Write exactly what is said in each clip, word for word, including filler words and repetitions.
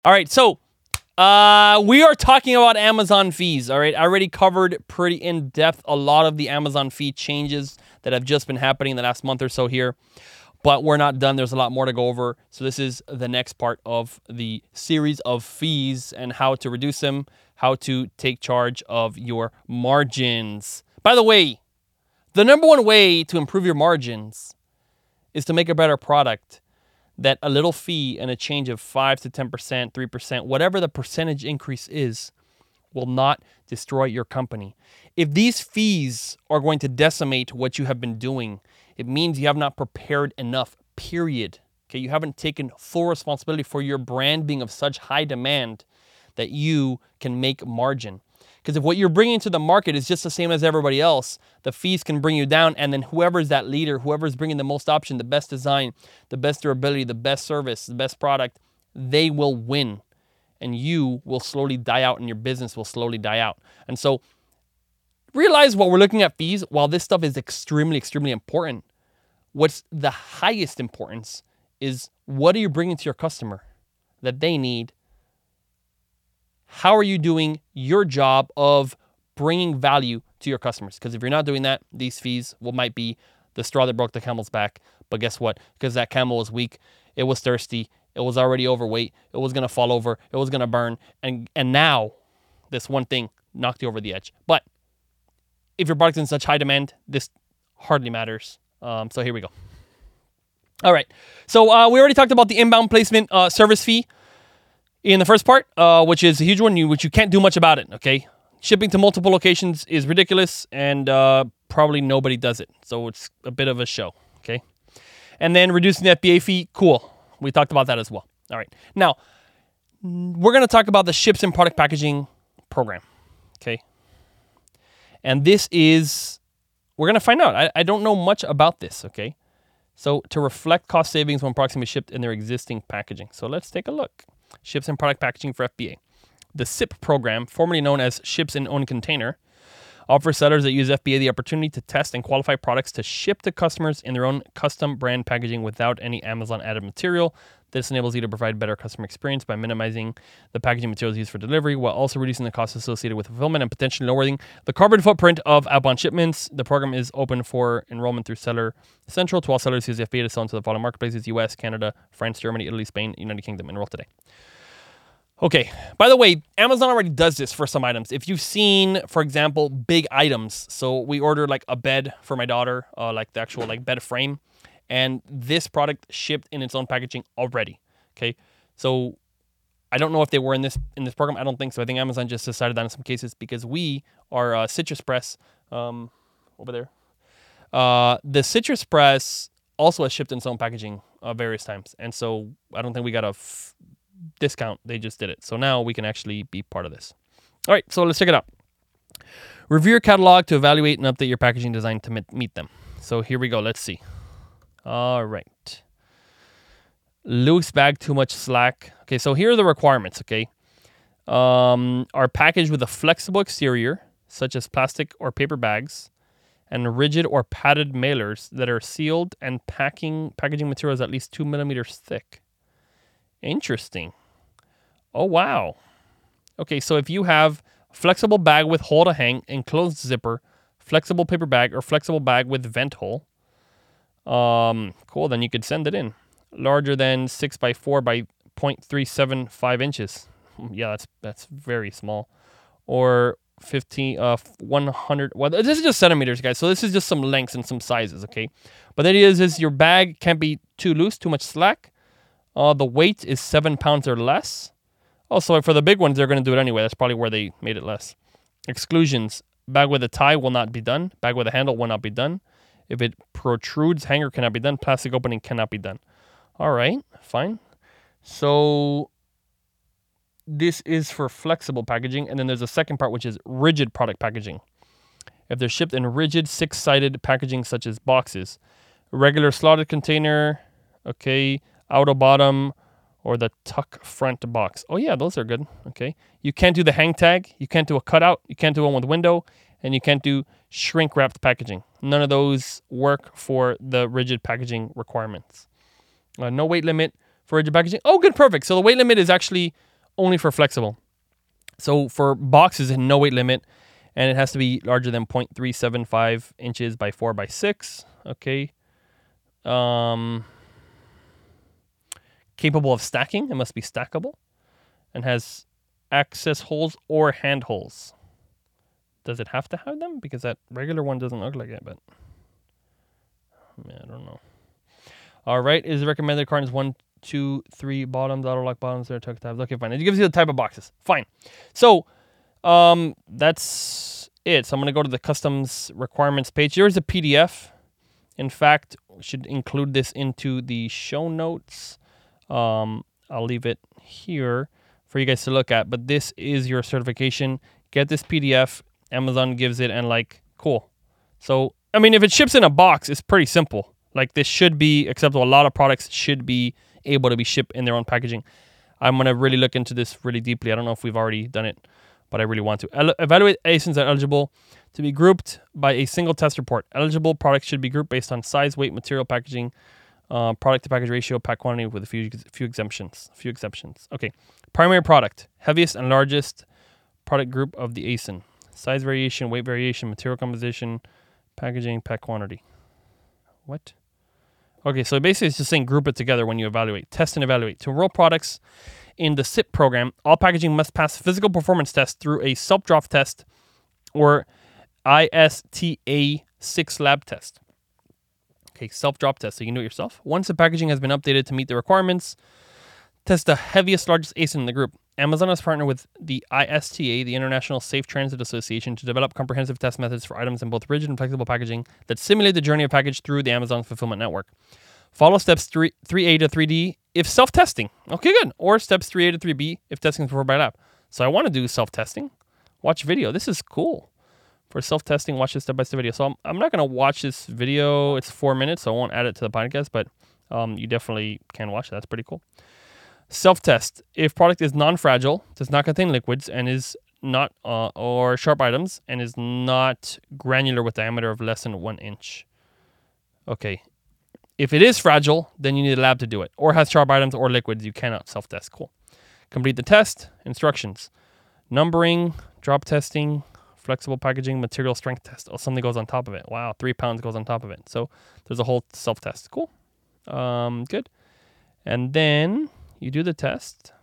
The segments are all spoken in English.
All right, so uh, we are talking about Amazon fees. All right, I already covered pretty in depth a lot of the Amazon fee changes that have just been happening in the last month or so here. But we're not done. There's a lot more to go over. So this is the next part of the series of fees and how to reduce them, how to take charge of your margins. By the way, the number one way to improve your margins is to make a better product that a little fee and a change of five to ten percent, three percent, whatever the percentage increase is, will not destroy your company. If these fees are going to decimate what you have been doing, it means you have not prepared enough, period. Okay, you haven't taken full responsibility for your brand being of such high demand that you can make margin. Because if what you're bringing to the market is just the same as everybody else, the fees can bring you down, and then whoever's that leader, whoever's bringing the most option, the best design, the best durability, the best service, the best product, they will win. And you will slowly die out, and your business will slowly die out. And so realize while we're looking at fees, while this stuff is extremely, extremely important, what's the highest importance is what are you bringing to your customer that they need? How are you doing your job of bringing value to your customers? Because if you're not doing that, these fees will might be the straw that broke the camel's back. But guess what? Because that camel was weak, it was thirsty, it was already overweight, it was going to fall over, it was going to burn. And, and now this one thing knocked you over the edge. But if your product's in such high demand, this hardly matters. Um, so here we go. All right. So uh, we already talked about the inbound placement uh, service fee in the first part, uh, which is a huge one, which you can't do much about it, okay? Shipping to multiple locations is ridiculous, and uh, probably nobody does it. So it's a bit of a show, okay? And then reducing the F B A fee, cool. We talked about that as well. All right. Now, we're going to talk about the Ships and Product Packaging program, okay? And this is, we're going to find out. I, I don't know much about this, okay? So to reflect cost savings when products can be shipped in their existing packaging. So let's take a look. Ships and Product Packaging for F B A. The S I P program, formerly known as Ships in Own Container, offers sellers that use F B A the opportunity to test and qualify products to ship to customers in their own custom brand packaging without any Amazon added material. This enables you to provide better customer experience by minimizing the packaging materials used for delivery while also reducing the costs associated with fulfillment and potentially lowering the carbon footprint of outbound shipments. The program is open for enrollment through Seller Central to all sellers who use F B A to sell into the following marketplaces: U S, Canada, France, Germany, Italy, Spain, United Kingdom. Enroll today. Okay, by the way, Amazon already does this for some items. If you've seen, for example, big items, so we ordered like a bed for my daughter, uh, like the actual like bed frame, and this product shipped in its own packaging already, okay? So I don't know if they were in this in this program. I don't think so. I think Amazon just decided that in some cases because we are uh, Citrus Press um, over there. Uh, the Citrus Press also has shipped in its own packaging uh, various times, and so I don't think we got a f- discount. They just did it. So now we can actually be part of this. All right, so let's check it out. Review your catalog to evaluate and update your packaging design to meet them. So here we go. Let's see. All right. Loose bag, too much slack. Okay, so here are the requirements, okay? Um, are packaged with a flexible exterior, such as plastic or paper bags, and rigid or padded mailers that are sealed and packing packaging materials at least two millimeters thick. Interesting. Oh, wow. Okay, so if you have flexible bag with hole to hang, enclosed zipper, flexible paper bag, or flexible bag with vent hole, um, cool, then you could send it in. Larger than six by four by zero point three seven five inches. Yeah, that's that's very small. Or fifteen, uh, one hundred. Well, this is just centimeters, guys. So this is just some lengths and some sizes, okay? But the idea is, is your bag can't be too loose, too much slack. Uh, the weight is seven pounds or less. Also, for the big ones, they're going to do it anyway. That's probably where they made it less. Exclusions. Bag with a tie will not be done. Bag with a handle will not be done. If it protrudes, hanger cannot be done. Plastic opening cannot be done. All right, fine. So this is for flexible packaging. And then there's a second part, which is rigid product packaging. If they're shipped in rigid six-sided packaging, such as boxes, regular slotted container, okay, auto bottom, or the tuck front box. Oh yeah, those are good. Okay. You can't do the hang tag. You can't do a cutout. You can't do one with window. And you can't do shrink wrapped packaging. None of those work for the rigid packaging requirements. Uh, no weight limit for rigid packaging. Oh, good, perfect. So the weight limit is actually only for flexible. So for boxes, no weight limit, and it has to be larger than zero point three seven five inches by four by six. Okay. Um, capable of stacking. It must be stackable, and has access holes or hand holes. Does it have to have them? Because that regular one doesn't look like it, but I don't know. All right. Is recommended cartons one, two, three bottoms, auto lock bottoms, there tuck tabs. Okay, fine. It gives you the type of boxes. Fine. So um, that's it. So I'm going to go to the customs requirements page. Here's a P D F. In fact, we should include this into the show notes. Um, I'll leave it here for you guys to look at. But this is your certification. Get this P D F. Amazon gives it, and like, cool. So, I mean, if it ships in a box, it's pretty simple. Like, this should be acceptable. A lot of products should be able to be shipped in their own packaging. I'm going to really look into this really deeply. I don't know if we've already done it, but I really want to. El- evaluate A S I Ns are eligible to be grouped by a single test report. Eligible products should be grouped based on size, weight, material, packaging, uh, product to package ratio, pack quantity with a few few exemptions. A few exceptions. Okay. Primary product. Heaviest and largest product group of the A S I N. Size variation, weight variation, material composition, packaging, pack quantity. What? Okay, so basically it's just saying group it together when you evaluate. Test and evaluate. To enroll products in the S I P program, all packaging must pass physical performance tests through a self-drop test or I S T A six lab test. Okay, self-drop test, so you can do it yourself. Once the packaging has been updated to meet the requirements, test the heaviest, largest A S I N in the group. Amazon has partnered with the I S T A, the International Safe Transit Association, to develop comprehensive test methods for items in both rigid and flexible packaging that simulate the journey of package through the Amazon fulfillment network. Follow steps three, 3A to three D if self-testing. Okay, good. Or steps three A to three B if testing is performed by lab. So I want to do self-testing. Watch video. This is cool. For self-testing, watch this step-by-step video. So I'm, I'm not going to watch this video. It's four minutes, so I won't add it to the podcast, but um, you definitely can watch it. That's pretty cool. Self-test. If product is non-fragile, does not contain liquids, and is not, uh, or sharp items, and is not granular with diameter of less than one inch. Okay. If it is fragile, then you need a lab to do it. Or has sharp items or liquids, you cannot self-test. Cool. Complete the test. Instructions. Numbering, drop testing, flexible packaging, material strength test. Oh, something goes on top of it. Wow, three pounds goes on top of it. So there's a whole self-test. Cool. Um, good. And then you do the test.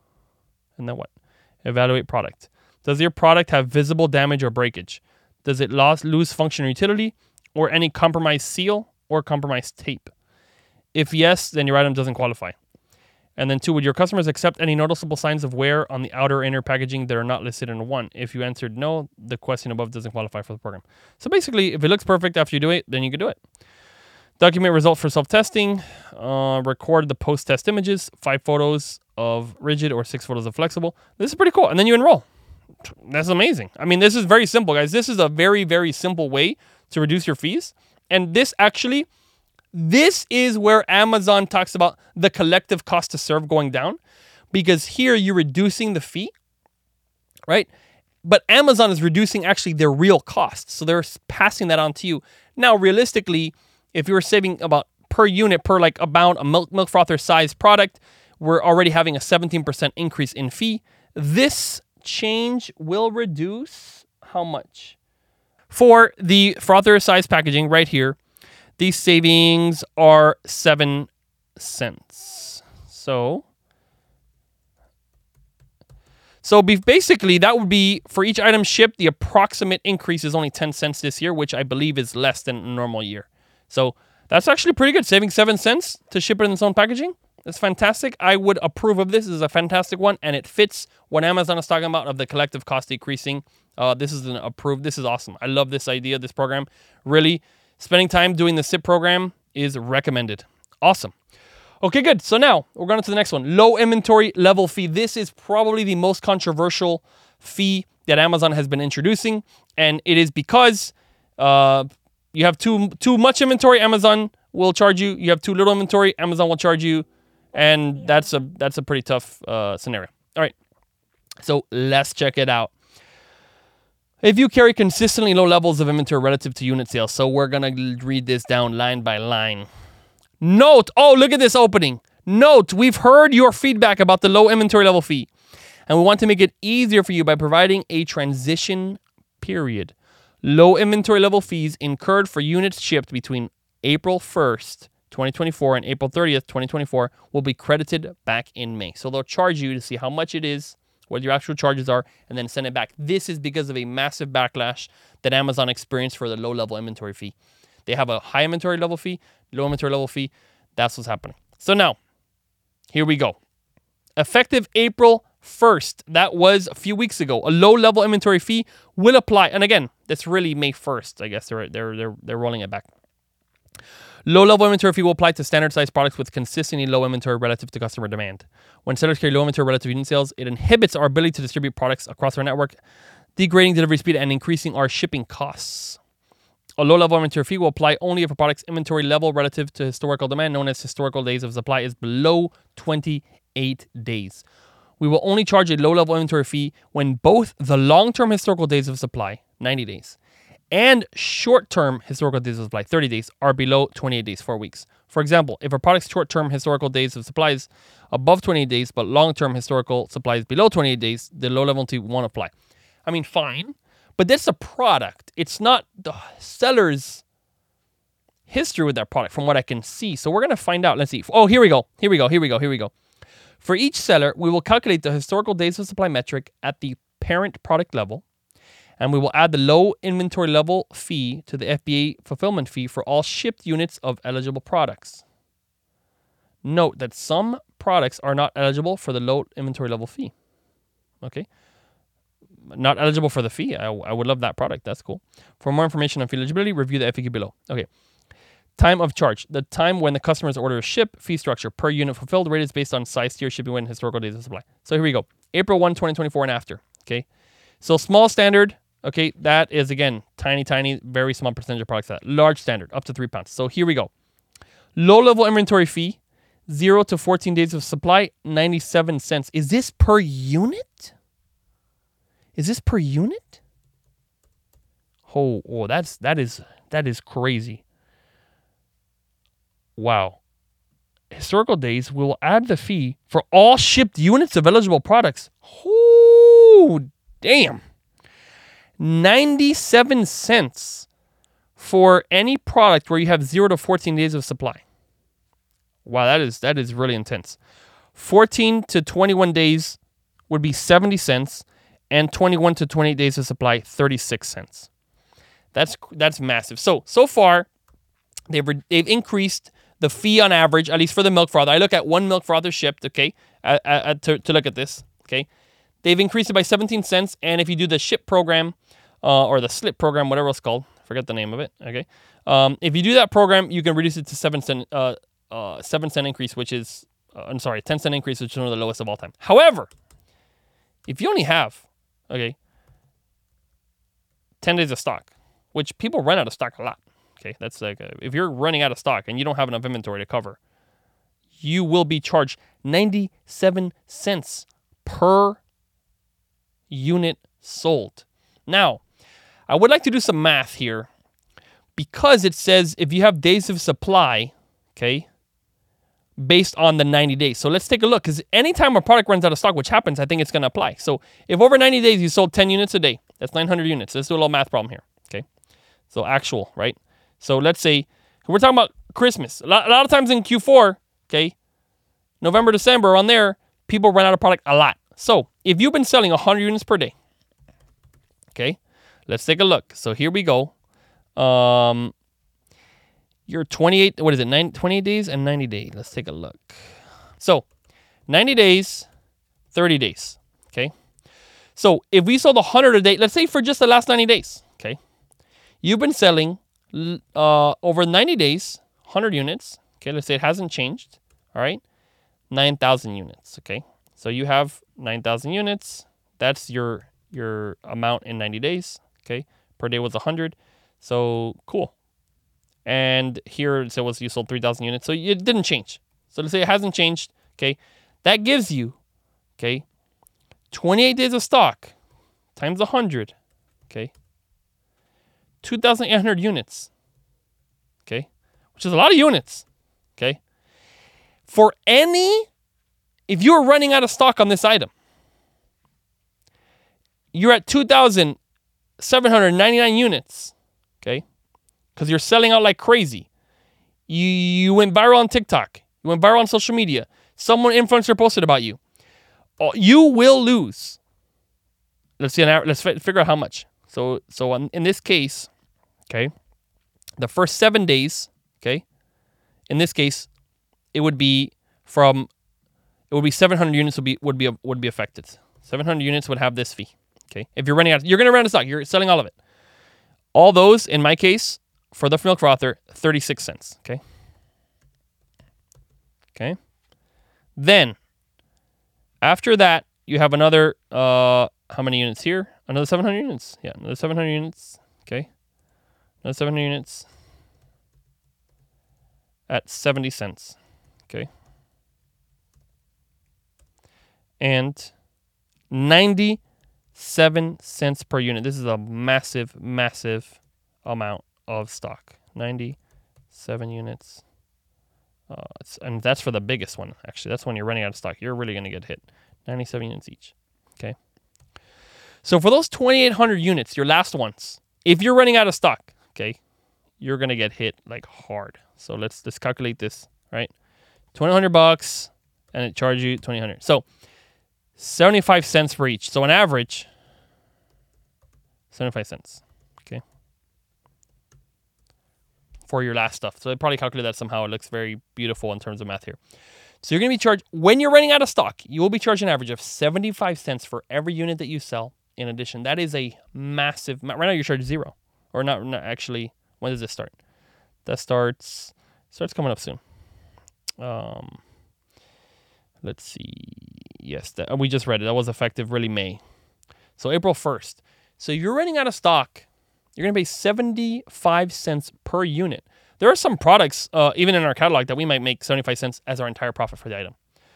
And then what? Evaluate product. Does your product have visible damage or breakage? Does it lose, lose function or utility? Or any compromised seal or compromised tape? If yes, then your item doesn't qualify. And then two, would your customers accept any noticeable signs of wear on the outer or inner packaging that are not listed in one? If you answered no, the question above doesn't qualify for the program. So basically, if it looks perfect after you do it, then you can do it. Document results for self-testing. Uh, record the post-test images. Five photos of rigid or six photos of flexible. This is pretty cool. And then you enroll. That's amazing. I mean, this is very simple, guys. This is a very, very simple way to reduce your fees. And this actually... This is where Amazon talks about the collective cost to serve going down, because here you're reducing the fee, right? But Amazon is reducing actually their real costs. So they're passing that on to you. Now, realistically, if you were saving about per unit, per like about a milk, milk frother size product, we're already having a seventeen percent increase in fee. This change will reduce how much? For the frother size packaging right here, these savings are seven cents. So, so basically that would be for each item shipped, the approximate increase is only ten cents this year, which I believe is less than a normal year. So that's actually pretty good. Saving seven cents to ship it in its own packaging. That's fantastic. I would approve of this. This is a fantastic one, and it fits what Amazon is talking about of the collective cost decreasing. Uh, this is an approved. This is awesome. I love this idea, this program. Really, spending time doing the S I P program is recommended. Awesome. Okay, good. So now we're going to the next one. Low inventory level fee. This is probably the most controversial fee that Amazon has been introducing. And it is because uh, you have too, too much inventory, Amazon will charge you. You have too little inventory, Amazon will charge you. And that's a, that's a pretty tough uh, scenario. All right. So let's check it out. If you carry consistently low levels of inventory relative to unit sales. So we're going to read this down line by line. Note, oh, look at this opening. Note, we've heard your feedback about the low inventory level fee. And we want to make it easier for you by providing a transition period. Low inventory level fees incurred for units shipped between April first, twenty twenty-four and April thirtieth, twenty twenty-four will be credited back in May. So they'll charge you to see how much it is, what your actual charges are, and then send it back. This is because of a massive backlash that Amazon experienced for the low-level inventory fee. They have a high inventory level fee, low inventory level fee. That's what's happening. So now, here we go. Effective April first, that was a few weeks ago, a low-level inventory fee will apply. And again, that's really May first. I guess they're they're they're they're rolling it back. Low-level inventory fee will apply to standard-sized products with consistently low inventory relative to customer demand. When sellers carry low inventory relative to unit sales, it inhibits our ability to distribute products across our network, degrading delivery speed and increasing our shipping costs. A low-level inventory fee will apply only if a product's inventory level relative to historical demand, known as historical days of supply, is below twenty-eight days. We will only charge a low-level inventory fee when both the long-term historical days of supply, ninety days, and short-term historical days of supply, thirty days, are below twenty-eight days, four weeks. For example, if a product's short-term historical days of supply is above twenty-eight days, but long-term historical supply is below twenty-eight days, the low-level fee won't apply. I mean, fine, but that's a product. It's not the seller's history with that product, from what I can see. So we're going to find out. Let's see. Oh, here we go. Here we go. Here we go. Here we go. For each seller, we will calculate the historical days of supply metric at the parent product level, and we will add the low inventory level fee to the F B A fulfillment fee for all shipped units of eligible products. Note that some products are not eligible for the low inventory level fee. Okay. Not eligible for the fee. I, I would love that product. That's cool. For more information on fee eligibility, review the F A Q below. Okay. Time of charge. The time when the customer's order is shipped. Fee structure. Per unit fulfilled. Rate is based on size, tier, shipping weight, and historical days of supply. So here we go. April first, twenty twenty-four and after. Okay. So small standard. Okay. That is, again, tiny, tiny, very small percentage of products. That large standard. Up to three pounds. So here we go. Low level inventory fee. zero to fourteen days of supply. ninety-seven cents. Is this per unit? Is this per unit? Oh, oh, that's that is that is crazy. Wow. Historical days, we will add the fee for all shipped units of eligible products. Oh, damn. ninety-seven cents for any product where you have zero to fourteen days of supply. Wow, that is that is really intense. fourteen to twenty-one days would be seventy cents. And twenty-one to twenty-eight days of supply, thirty-six cents. That's that's massive. So, so far, they've, they've increased the fee on average, at least for the milk frother. I look at one milk frother shipped, okay, uh, uh, to, to look at this, okay. They've increased it by seventeen cents, and if you do the ship program, uh, or the slip program, whatever it's called, forget the name of it, okay. Um, if you do that program, you can reduce it to seven cent, uh, uh, seven cent increase, which is, uh, I'm sorry, ten cent increase, which is one of the lowest of all time. However, if you only have Okay, ten days of stock, which people run out of stock a lot. Okay, that's like, a, if you're running out of stock and you don't have enough inventory to cover, you will be charged ninety-seven cents per unit sold. Now, I would like to do some math here because it says if you have days of supply, okay, based on the ninety days. So let's take a look, because anytime a product runs out of stock, which happens, I think it's going to apply. So if over ninety days you sold ten units a day, that's nine hundred units. Let's do a little math problem here, okay? So actual, right? So let's say, we're talking about Christmas. A lot, a lot of times in Q four, okay, November, December, on there, people run out of product a lot. So if you've been selling one hundred units per day, okay, let's take a look. So here we go. Um... You're twenty-eight, what is it, nine, twenty-eight days and ninety days. Let's take a look. So, ninety days, thirty days, okay? So, if we sold one hundred a day, let's say for just the last ninety days, okay? You've been selling uh, over ninety days, one hundred units, okay? Let's say it hasn't changed, all right? nine thousand units, okay? So, you have nine thousand units. That's your, your amount in ninety days, okay? Per day was one hundred. So, cool. And here it was you sold three thousand units. So it didn't change. So let's say it hasn't changed. Okay. That gives you, okay, twenty-eight days of stock times one hundred. Okay. two thousand eight hundred units. Okay. Which is a lot of units. Okay. For any, if you're running out of stock on this item, you're at two thousand seven hundred ninety-nine units, okay? Because you're selling out like crazy. You, you went viral on TikTok. You went viral on social media. Someone influencer posted about you. You will lose. Let's see. Let's figure out how much. So, so in this case, okay, the first seven days, okay, in this case, it would be from, it would be seven hundred units would be would be would be affected. seven hundred units would have this fee. Okay, if you're running out, you're going to run out of stock. You're selling all of it. All those, in my case, for the milk frother, thirty-six cents. Okay. Okay. Then, after that, you have another, uh, how many units here? Another seven hundred units. Yeah, another seven hundred units. Okay. Another seven hundred units at seventy cents. Okay. And ninety-seven cents per unit. This is a massive, massive amount of stock. ninety-seven units. Uh, it's, and that's for the biggest one, actually. That's when you're running out of stock. You're really going to get hit. ninety-seven units each. Okay. So for those twenty-eight hundred units, your last ones, if you're running out of stock, okay, you're going to get hit like hard. So let's let's calculate this, right? twenty hundred bucks, and it charges you twenty hundred. So seventy-five cents for each. So on average, seventy-five cents. Okay. For your last stuff. So I probably calculated that somehow. It looks very beautiful in terms of math here. So you're going to be charged, when you're running out of stock, you will be charged an average of seventy-five cents for every unit that you sell. In addition, that is a massive, right now you're charged zero. Or not, not actually, when does this start? That starts, starts coming up soon. Um, let's see. Yes, that, we just read it. That was effective really May. So April first. So you're running out of stock. You're going to pay seventy-five cents per unit. There are some products, uh, even in our catalog, that we might make seventy-five cents as our entire profit for the item.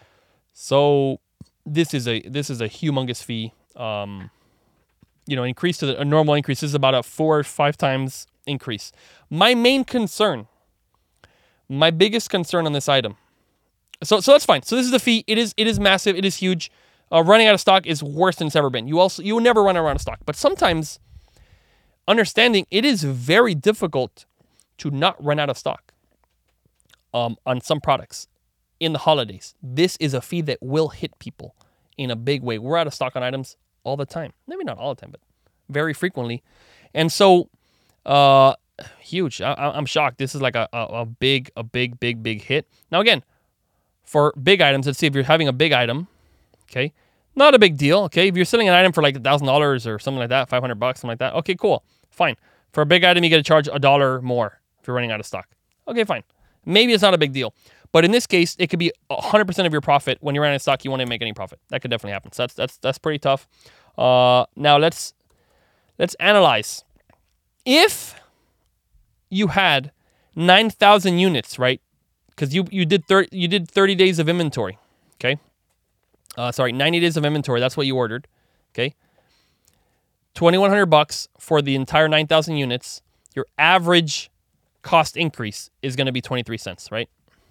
So this is a this is a humongous fee. Um, you know, increase to the, a normal increase. This is about a four or five times increase. My main concern, my biggest concern on this item. So so that's fine. So this is the fee. It is it is massive. It is huge. Uh, running out of stock is worse than it's ever been. You also you will never run out of stock. But sometimes, understanding it is very difficult to not run out of stock um, on some products in the holidays. This is a fee that will hit people in a big way. We're out of stock on items all the time. Maybe not all the time, but very frequently. And so, uh, huge. I, I'm shocked. This is like a, a, a big, a big, big, big hit. Now, again, for big items, let's see if you're having a big item, okay, not a big deal, okay? If you're selling an item for like one thousand dollars or something like that, five hundred bucks, something like that, okay, cool, fine. For a big item, you get to charge a dollar more if you're running out of stock. Okay, fine. Maybe it's not a big deal. But in this case, it could be one hundred percent of your profit. When you're running out of stock, you won't make any profit. That could definitely happen. So that's that's that's pretty tough. Uh, now let's let's analyze. If you had nine thousand units, right? Because you you did thirty you did thirty days of inventory, okay? Uh, sorry, ninety days of inventory. That's what you ordered, okay? twenty-one hundred bucks for the entire nine thousand units. Your average cost increase is going to be twenty-three cents, right?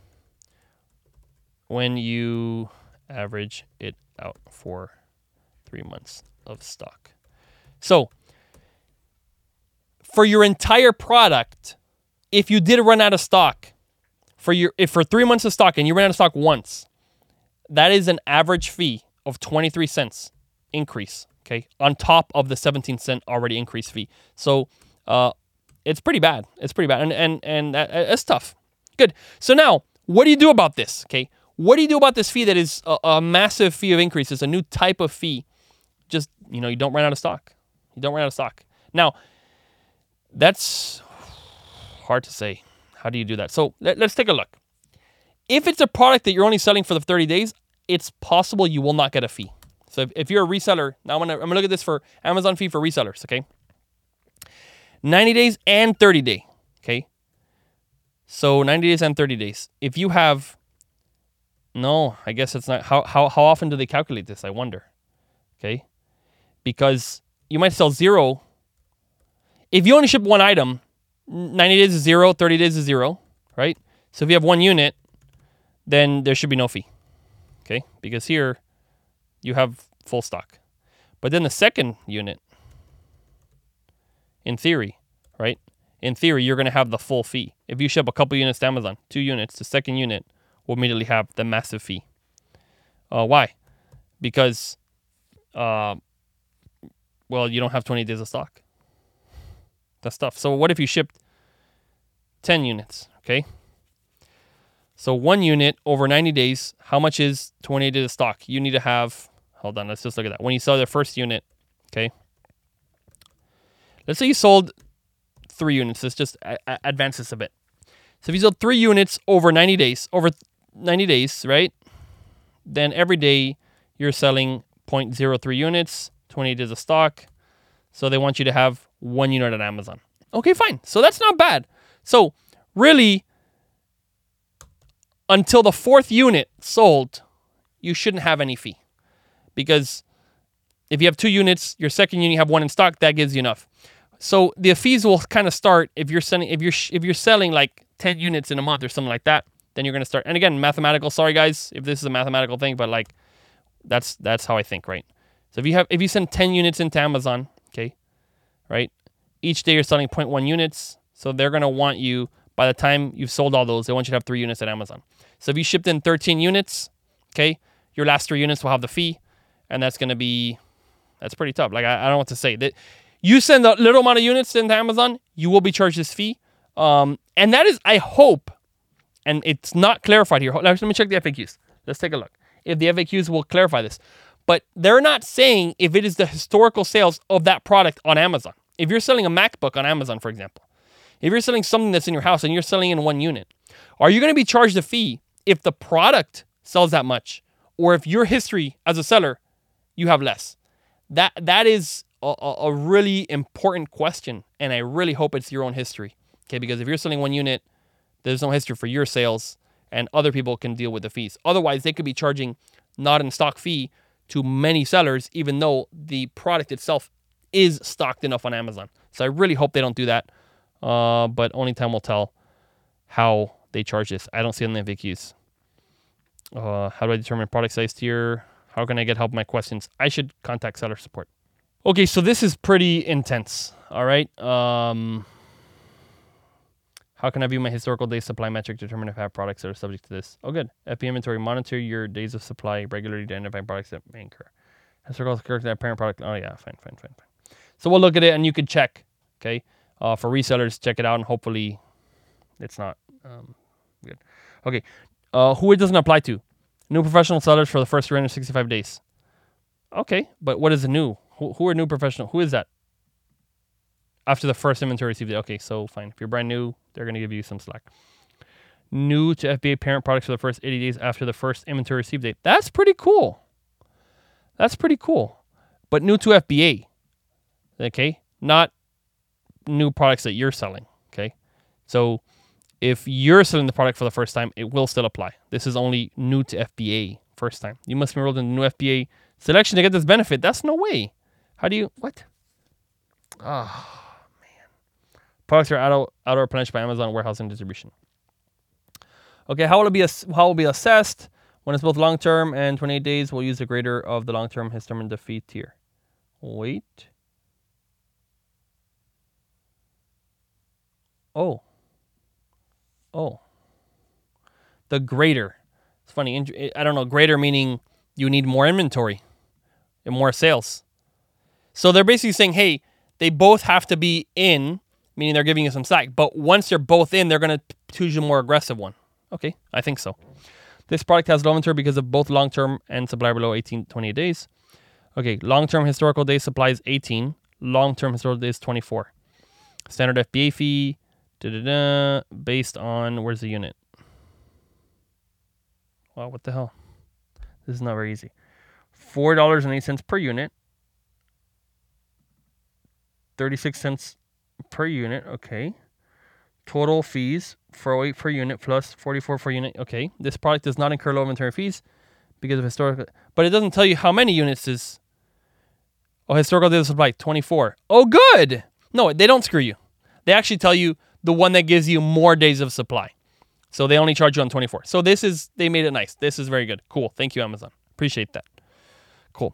When you average it out for three months of stock. So, for your entire product, if you did run out of stock, for your if for three months of stock and you ran out of stock once, that is an average fee of twenty-three cents increase, okay, on top of the seventeen cent already increased fee. So, uh, it's pretty bad. It's pretty bad, and and and that, it's tough. Good. So now, what do you do about this? Okay, what do you do about this fee that is a, a massive fee of increase? It's a new type of fee. Just, you know, you don't run out of stock. You don't run out of stock. Now, that's hard to say. How do you do that? So let, let's take a look. If it's a product that you're only selling for the thirty days, it's possible you will not get a fee. So if, if you're a reseller, now I'm gonna I'm gonna look at this for Amazon fee for resellers. Okay, ninety days and thirty day. Okay, so ninety days and thirty days. If you have, no, I guess it's not. How how how often do they calculate this? I wonder. Okay, because you might sell zero. If you only ship one item, ninety days is zero, thirty days is zero, right? So if you have one unit, then there should be no fee, okay? Because here you have full stock. But then the second unit, in theory, right? In theory, you're going to have the full fee. If you ship a couple units to Amazon, two units, the second unit will immediately have the massive fee. Uh, why? Because, uh, well, you don't have twenty days of stock. That's tough. So what if you shipped ten units, okay? So one unit over ninety days, how much is twenty days of stock? You need to have, hold on, let's just look at that. When you sell the first unit, okay? Let's say you sold three units. Let's just a- a- advance this a bit. So if you sold three units over ninety days, over ninety days, right? Then every day you're selling zero point zero three units, twenty days of stock. So they want you to have one unit at Amazon. Okay, fine. So that's not bad. So really, until the fourth unit sold, you shouldn't have any fee. Because if you have two units, your second unit, you have one in stock, that gives you enough. So the fees will kind of start if you're selling if you're if you're selling like ten units in a month or something like that, then you're going to start. And again, mathematical, sorry guys, if this is a mathematical thing, but like that's that's how I think, right? So if you have if you send ten units into Amazon, okay? Right? Each day you're selling zero point one units, so they're going to want you, by the time you've sold all those, they want you to have three units at Amazon. So if you shipped in thirteen units, okay? Your last three units will have the fee, and that's going to be that's pretty tough. Like I, I don't know what to say. That you send a little amount of units into Amazon, you will be charged this fee. Um, and that is, I hope, and it's not clarified here. Let me check the F A Qs. Let's take a look. If the F A Qs will clarify this. But they're not saying if it is the historical sales of that product on Amazon. If you're selling a MacBook on Amazon, for example, if you're selling something that's in your house and you're selling in one unit, are you going to be charged a fee if the product sells that much? Or if your history as a seller, you have less? That That is a, a really important question, and I really hope it's your own history. Okay, because if you're selling one unit, there's no history for your sales, and other people can deal with the fees. Otherwise, they could be charging not in stock fee to many sellers, even though the product itself is stocked enough on Amazon. So I really hope they don't do that, uh, but only time will tell how they charge this. I don't see it in the F A Qs. Uh, how do I determine product size tier? How can I get help with my questions? I should contact seller support. Okay, so this is pretty intense, all right? Um, how can I view my historical days supply metric to determine if I have products that are subject to this? Oh, good. F B inventory, monitor your days of supply regularly to identify products that may incur. Historical character that parent product. Oh, yeah, fine, fine, fine, fine. So we'll look at it, and you could check, okay? Uh, for resellers, check it out, and hopefully it's not um, good. Okay, uh, who it doesn't apply to? New professional sellers for the first three hundred sixty-five days. Okay, but what is the new? Who, who are new professional? Who is that? After the first inventory received it. Okay, so fine. If you're brand new, they're going to give you some slack. New to F B A parent products for the first eighty days after the first inventory received date. That's pretty cool. That's pretty cool. But new to F B A. Okay? Not new products that you're selling. Okay? So if you're selling the product for the first time, it will still apply. This is only new to F B A first time. You must be enrolled in the new F B A selection to get this benefit. That's no way. How do you, what? Oh, man. Products are auto, auto replenished by Amazon warehouse and distribution. Okay, how will it be, how will it be assessed? When it's both long-term and twenty-eight days, we'll use the greater of the long-term has determined the fee tier. Wait. Oh. Oh. The greater. It's funny. I don't know. Greater meaning you need more inventory and more sales. So they're basically saying, hey, they both have to be in, meaning they're giving you some slack. But once they're both in, they're going to choose the more aggressive one. Okay, I think so. This product has low inventory because of both long-term and supply below eighteen, twenty-eight days. Okay, long-term historical days supply is eighteen. Long-term historical days twenty-four. Standard F B A fee, da-da-da, based on, where's the unit? Wow, what the hell? This is not very easy. four dollars and eight cents per unit. thirty-six cents per unit, okay. Total fees, four oh eight per unit plus forty-four per unit. Okay, this product does not incur low inventory fees because of historical, but it doesn't tell you how many units is. Oh, historical days of supply, twenty-four. Oh, good. No, they don't screw you. They actually tell you the one that gives you more days of supply. So they only charge you on twenty-four. So this is, they made it nice. This is very good. Cool. Thank you, Amazon. Appreciate that. Cool.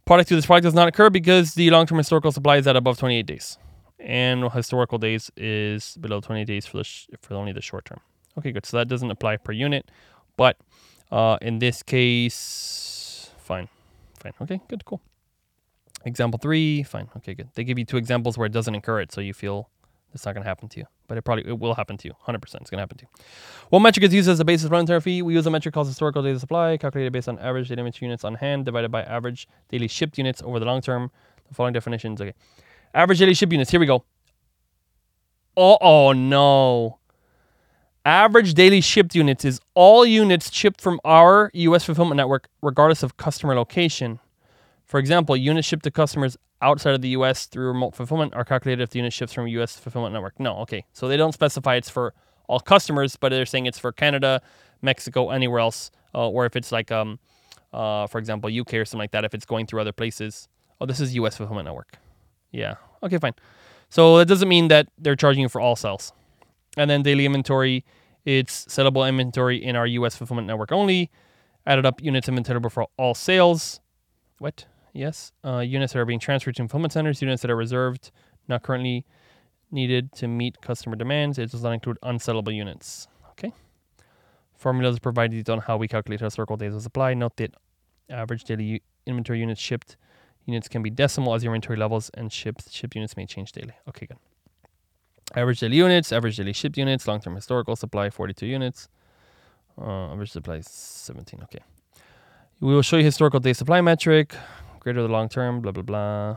Product to this product does not occur because the long-term historical supply is at above twenty-eight days. And historical days is below twenty days for the sh- for only the short term. Okay, good. So that doesn't apply per unit. But uh, in this case, fine. Fine. Okay, good, cool. Example three, fine. Okay, good. They give you two examples where it doesn't occur it, so you feel it's not going to happen to you. But it probably it will happen to you. one hundred percent it's going to happen to you. What metric is used as the basis for long-term fee? We use a metric called historical days of supply, calculated based on average daily inventory units on hand, divided by average daily shipped units over the long term. The following definitions. Okay. Average daily shipped units. Here we go. Oh, oh no. Average daily shipped units is all units shipped from our U S fulfillment network, regardless of customer location. For example, units shipped to customers outside of the U S through remote fulfillment are calculated if the unit ships from U S fulfillment network. No, okay. So they don't specify it's for all customers, but they're saying it's for Canada, Mexico, anywhere else. Uh, or if it's like, um, uh, for example, U K or something like that, if it's going through other places. Oh, this is U S fulfillment network. Yeah. Okay, fine. So that doesn't mean that they're charging you for all sales. And then daily inventory, it's sellable inventory in our U S fulfillment network only. Added up units inventoriable for all sales. What? Yes. Uh, units that are being transferred to fulfillment centers, units that are reserved, not currently needed to meet customer demands. It does not include unsellable units. Okay. Formulas provide detail on how we calculate historical days of supply. Note that average daily inventory units shipped units can be decimal as your inventory levels, and shipped shipped units may change daily. Okay, good. Average daily units, average daily shipped units, long-term historical supply, forty-two units. Uh, average supply is seventeen. Okay. We will show you historical day supply metric, greater than long-term, blah, blah, blah.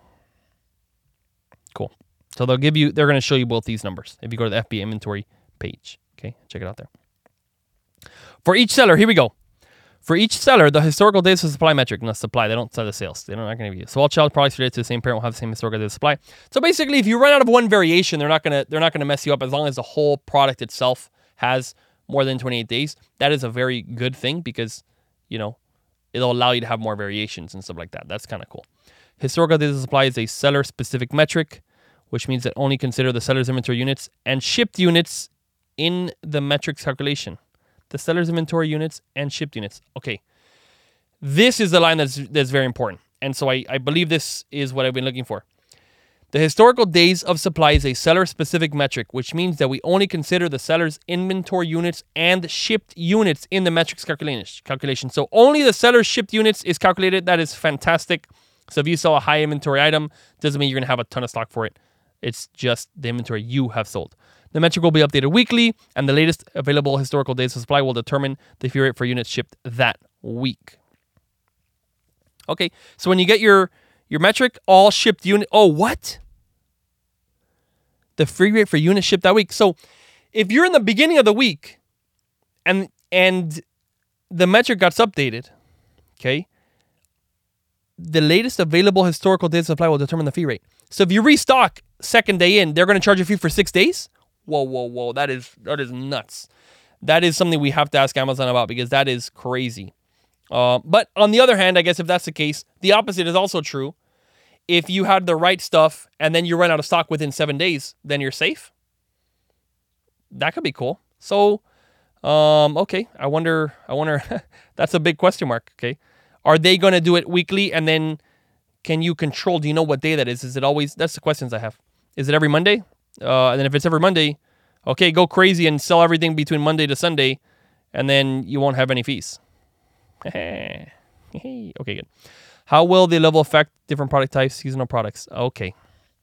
Cool. So they'll give you, they're going to show you both these numbers if you go to the F B A inventory page. Okay, check it out there. For each seller, here we go. For each seller, the historical days of supply metric, not supply. They don't sell the sales. They're not going to give you. So all child products related to the same parent will have the same historical days of supply. So basically, if you run out of one variation, they're not going to they're not going to mess you up as long as the whole product itself has more than twenty-eight days. That is a very good thing because, you know, it'll allow you to have more variations and stuff like that. That's kind of cool. Historical days of supply is a seller-specific metric, which means that only consider the seller's inventory units and shipped units in the metrics calculation. The seller's inventory units and shipped units. Okay. This is the line that's that's very important. And so I, I believe this is what I've been looking for. The historical days of supply is a seller-specific metric, which means that we only consider the seller's inventory units and shipped units in the metrics calculation. So only the seller's shipped units is calculated. That is fantastic. So if you sell a high inventory item, doesn't mean you're going to have a ton of stock for it. It's just the inventory you have sold. The metric will be updated weekly, and the latest available historical days of supply will determine the fee rate for units shipped that week. Okay, so when you get your, your metric, all shipped unit... Oh, what? The free rate for units shipped that week. So if you're in the beginning of the week, and and the metric got updated, okay, the latest available historical days of supply will determine the fee rate. So if you restock second day in, they're going to charge a fee for six days? Whoa, whoa, whoa. That is that is nuts. That is something we have to ask Amazon about because that is crazy. Uh, but on the other hand, I guess if that's the case, the opposite is also true. If you had the right stuff and then you run out of stock within seven days, then you're safe. That could be cool. So, um, okay. I wonder, I wonder, that's a big question mark, okay? Are they going to do it weekly and then can you control, do you know what day that is? Is it always, that's the questions I have. Is it every Monday? Uh, and then if it's every Monday, okay, go crazy and sell everything between Monday to Sunday, and then you won't have any fees. Okay, good. How will the level affect different product types, seasonal products? Okay.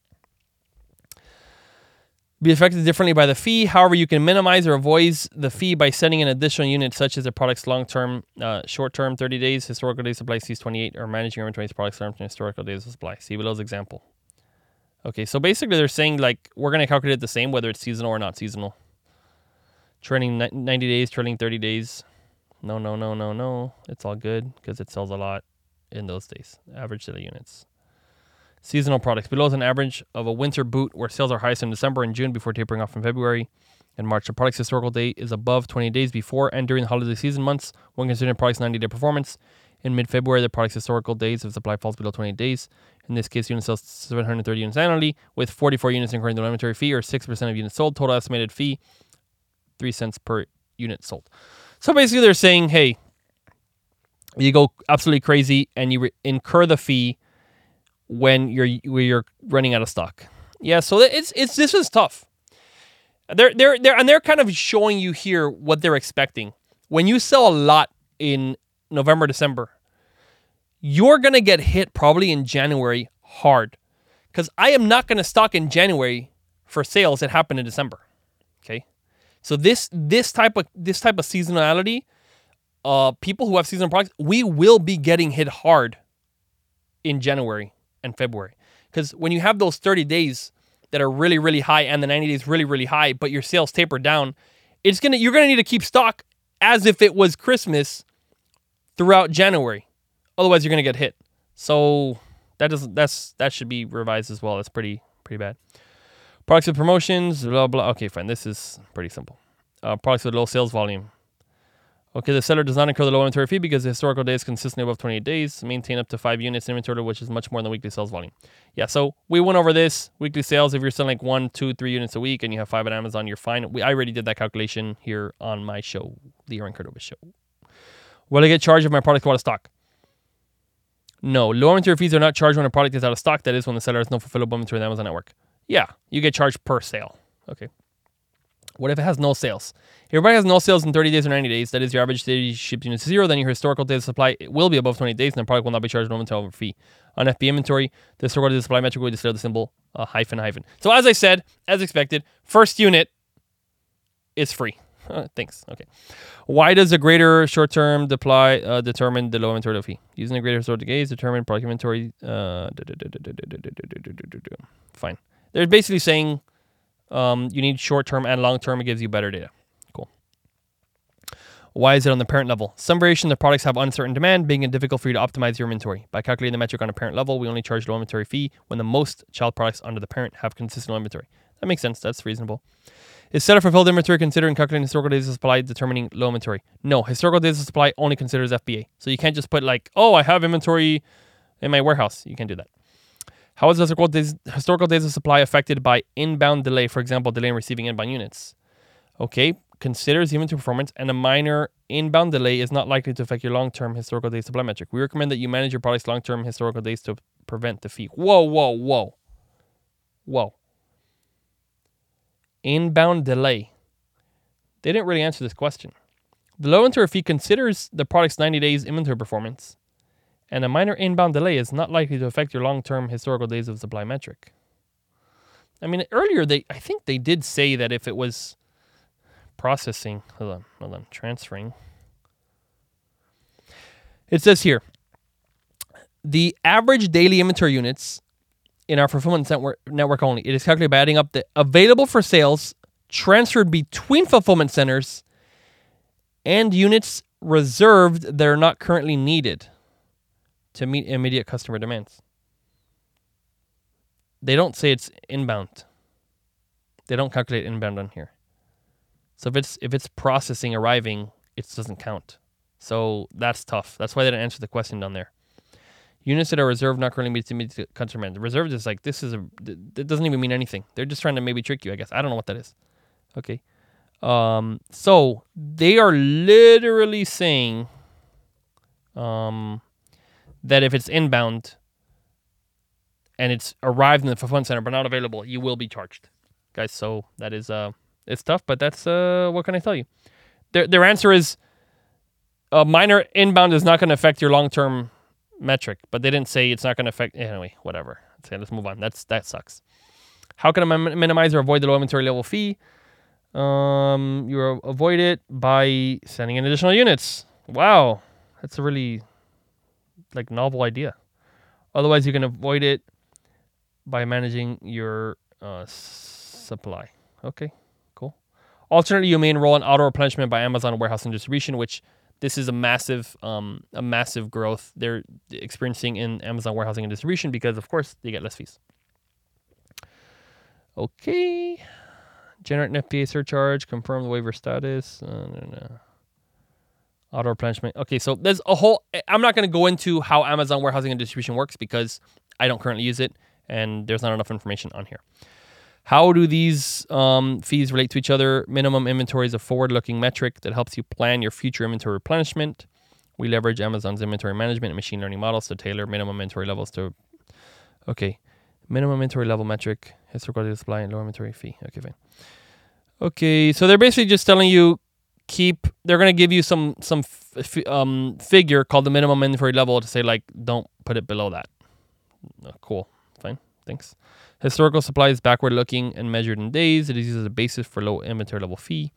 Be affected differently by the fee. However, you can minimize or avoid the fee by setting an additional unit, such as a product's long-term, uh, short-term, thirty days, historical days supply, C twenty-eight, or managing your inventory products long-term, historical days of supply. See below example. Okay, so basically they're saying, like, we're going to calculate it the same, whether it's seasonal or not seasonal. Trailing ninety days, trailing thirty days. No, no, no, no, no. It's all good because it sells a lot in those days. Average daily units. Seasonal products. Below is an average of a winter boot where sales are highest in December and June before tapering off in February and March. The product's historical date is above twenty days before and during the holiday season months when considering the product's ninety-day performance. In mid-February, the product's historical days of supply falls below twenty days. In this case, unit sells seven hundred thirty units annually, with forty-four units incurring the inventory fee, or six percent of units sold. Total estimated fee, three cents per unit sold. So basically, they're saying, hey, you go absolutely crazy and you re- incur the fee when you're when you're running out of stock. Yeah, so it's it's this is tough. They're they're they're and they're kind of showing you here what they're expecting. When you sell a lot in November, December, you're gonna get hit probably in January hard, because I am not gonna stock in January for sales that happen in December. Okay, so this this type of this type of seasonality, uh, people who have seasonal products, we will be getting hit hard in January and February, because when you have those thirty days that are really really high and the ninety days really really high, but your sales taper down, it's gonna you're gonna need to keep stock as if it was Christmas throughout January. Otherwise, you're gonna get hit. So that doesn't that's that should be revised as well. That's pretty pretty bad. Products with promotions, blah blah. Okay, fine. This is pretty simple. Uh, products with low sales volume. Okay, the seller does not incur the low inventory fee because the historical days consistently above twenty-eight days. Maintain up to five units inventory, which is much more than weekly sales volume. Yeah, so we went over this. Weekly sales, if you're selling like one, two, three units a week and you have five at Amazon, you're fine. We, I already did that calculation here on my show, the Aaron Cordova Show. Will I get charged if my product is out of stock? No, low inventory fees are not charged when a product is out of stock. That is when the seller has no fulfillable inventory in the Amazon network. Yeah, you get charged per sale. Okay. What if it has no sales? If your product has no sales in thirty days or ninety days, that is your average daily shipped units zero, then your historical days of supply will be above twenty days, and the product will not be charged an inventory fee. On F B inventory, the historical days of supply metric will display the symbol uh, hyphen hyphen. So as I said, as expected, first unit is free. Uh, thanks. Okay. Why does a greater short-term supply uh, determine the low inventory fee? Using a greater historical days determine product inventory. Uh, fine. They're basically saying um, you need short-term and long-term. It gives you better data. Cool. Why is it on the parent level? Some variation of products have uncertain demand, making it difficult for you to optimize your inventory. By calculating the metric on a parent level, we only charge low inventory fee when the most child products under the parent have consistent low inventory. That makes sense. That's reasonable. Is seller fulfilled inventory considered in calculating historical days of supply determining low inventory? No, historical days of supply only considers F B A. So you can't just put like, oh, I have inventory in my warehouse. You can't do that. How is historical days, historical days of supply affected by inbound delay? For example, delay in receiving inbound units. Okay, considers the inventory performance, and a minor inbound delay is not likely to affect your long-term historical days supply metric. We recommend that you manage your product's long-term historical days to prevent the fee. Whoa, whoa, whoa. Whoa. Inbound delay. They didn't really answer this question. The low inventory fee considers the product's ninety days inventory performance, and a minor inbound delay is not likely to affect your long-term historical days of supply metric. I mean, earlier they, I think they did say that if it was processing, hold on, hold on, transferring. It says here, the average daily inventory units in our fulfillment network, network only, it is calculated by adding up the available for sales transferred between fulfillment centers and units reserved that are not currently needed to meet immediate customer demands. They don't say it's inbound. They don't calculate inbound on here. So if it's if it's processing arriving, it doesn't count. So that's tough. That's why they didn't answer the question down there. Units that are reserved not currently meet to meet customer demand. Reserved is like, this is a, it doesn't even mean anything. They're just trying to maybe trick you, I guess. I don't know what that is. Okay. Um, so they are literally saying um, that if it's inbound and it's arrived in the fulfillment center but not available, you will be charged. Guys, so that is, uh, it's tough, but that's, uh, what can I tell you? Their, their answer is a minor inbound is not going to affect your long-term metric, but they didn't say it's not going to affect. Anyway, whatever. Okay, let's move on. That's that sucks. How can I minimize or avoid the low inventory level fee? Um, you avoid it by sending in additional units. Wow, that's a really like novel idea. Otherwise, you can avoid it by managing your uh, supply. Okay, cool. Alternately, you may enroll in auto replenishment by Amazon warehouse and distribution, which this is a massive, um, a massive growth they're experiencing in Amazon warehousing and distribution because, of course, they get less fees. Okay. Generate an F B A surcharge. Confirm the waiver status. Uh, no, no. Auto replenishment. Okay, so there's a whole... I'm not going to go into how Amazon warehousing and distribution works because I don't currently use it and there's not enough information on here. How do these um, fees relate to each other? Minimum inventory is a forward-looking metric that helps you plan your future inventory replenishment. We leverage Amazon's inventory management and machine learning models to tailor minimum inventory levels to, okay, minimum inventory level metric, historical supply, and low inventory fee. Okay, fine. Okay, so they're basically just telling you keep, they're going to give you some some f- um figure called the minimum inventory level to say, like, don't put it below that. Oh, cool. Fine. Thanks. Historical supply is backward looking and measured in days. It is used as a basis for low inventory level fee.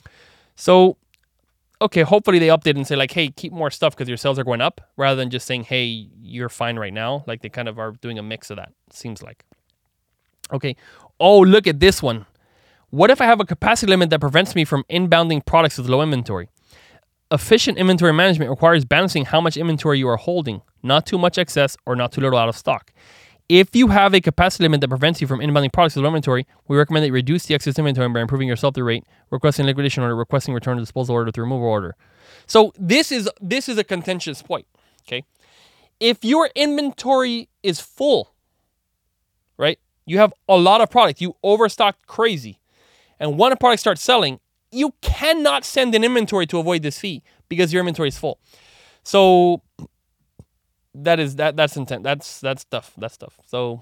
So, okay, hopefully they update and say, like, hey, keep more stuff because your sales are going up, rather than just saying, hey, you're fine right now. Like, they kind of are doing a mix of that, seems like. Okay. Oh, look at this one. What if I have a capacity limit that prevents me from inbounding products with low inventory? Efficient inventory management requires balancing how much inventory you are holding, not too much excess or not too little out of stock. If you have a capacity limit that prevents you from inbounding products with low inventory, we recommend that you reduce the excess inventory by improving your sell-through rate, requesting liquidation order, requesting return to disposal order through removal order. So this is this is a contentious point, okay? If your inventory is full, right? You have a lot of product, you overstocked crazy, and when a product starts selling, you cannot send an inventory to avoid this fee because your inventory is full. So that is that that's intent. That's that's stuff. That's stuff. So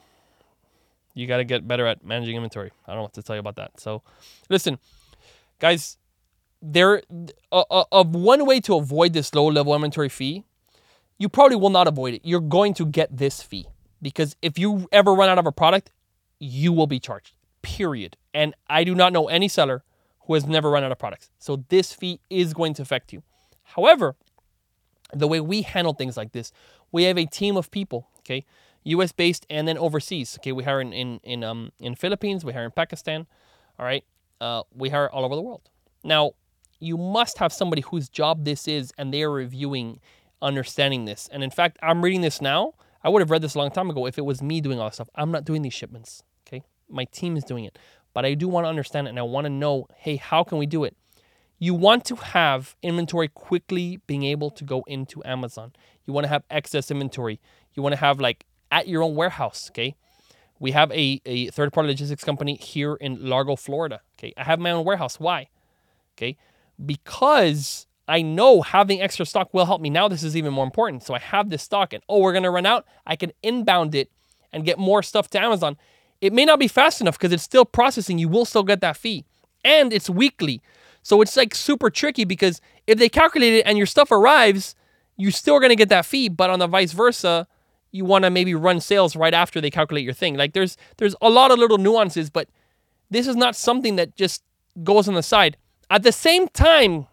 you got to get better at managing inventory. I don't know what to tell you about that. So listen, guys, there uh, uh, of one way to avoid this low level inventory fee. You probably will not avoid it. You're going to get this fee because if you ever run out of a product, you will be charged. Period. And I do not know any seller who has never run out of products. So this fee is going to affect you. However, the way we handle things like this, we have a team of people, okay, U S based and then overseas. Okay, we hire in in in um in Philippines, we hire in Pakistan, all right. Uh, we hire all over the world. Now, you must have somebody whose job this is, and they are reviewing, understanding this. And in fact, I'm reading this now. I would have read this a long time ago if it was me doing all this stuff. I'm not doing these shipments. Okay, my team is doing it, but I do want to understand it, and I want to know, hey, how can we do it? You want to have inventory quickly being able to go into Amazon. You want to have excess inventory. You want to have, like, at your own warehouse, okay? We have a, a third-party logistics company here in Largo, Florida, okay? I have my own warehouse. Why? Okay? Because I know having extra stock will help me. Now this is even more important. So I have this stock, and, oh, we're going to run out. I can inbound it and get more stuff to Amazon. It may not be fast enough because it's still processing. You will still get that fee. And it's weekly. So it's like super tricky because if they calculate it and your stuff arrives, you're still going to get that fee. But on the vice versa, you want to maybe run sales right after they calculate your thing. Like there's there's a lot of little nuances, but this is not something that just goes on the side. At the same time,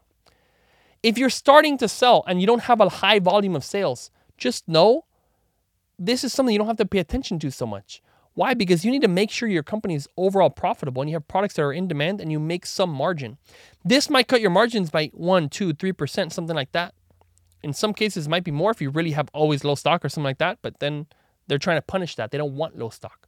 if you're starting to sell and you don't have a high volume of sales, just know this is something you don't have to pay attention to so much. Why? Because you need to make sure your company is overall profitable and you have products that are in demand and you make some margin. This might cut your margins by one, two, three percent, something like that. In some cases, it might be more if you really have always low stock or something like that, but then they're trying to punish that. They don't want low stock.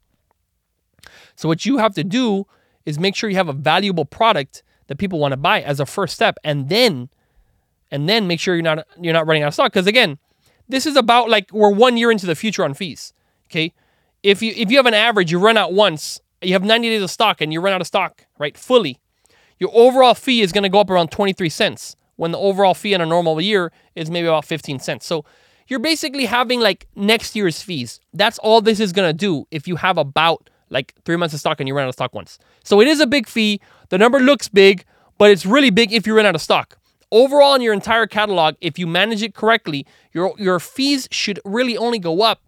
So what you have to do is make sure you have a valuable product that people want to buy as a first step, and then and then make sure you're not you're not running out of stock. Because again, this is about, like, we're one year into the future on fees. Okay. If you if you have an average, you run out once, you have ninety days of stock and you run out of stock, right, fully, your overall fee is going to go up around twenty-three cents when the overall fee in a normal year is maybe about fifteen cents. So you're basically having, like, next year's fees. That's all this is going to do if you have about, like, three months of stock and you run out of stock once. So it is a big fee. The number looks big, but it's really big if you run out of stock. Overall, in your entire catalog, if you manage it correctly, your your fees should really only go up,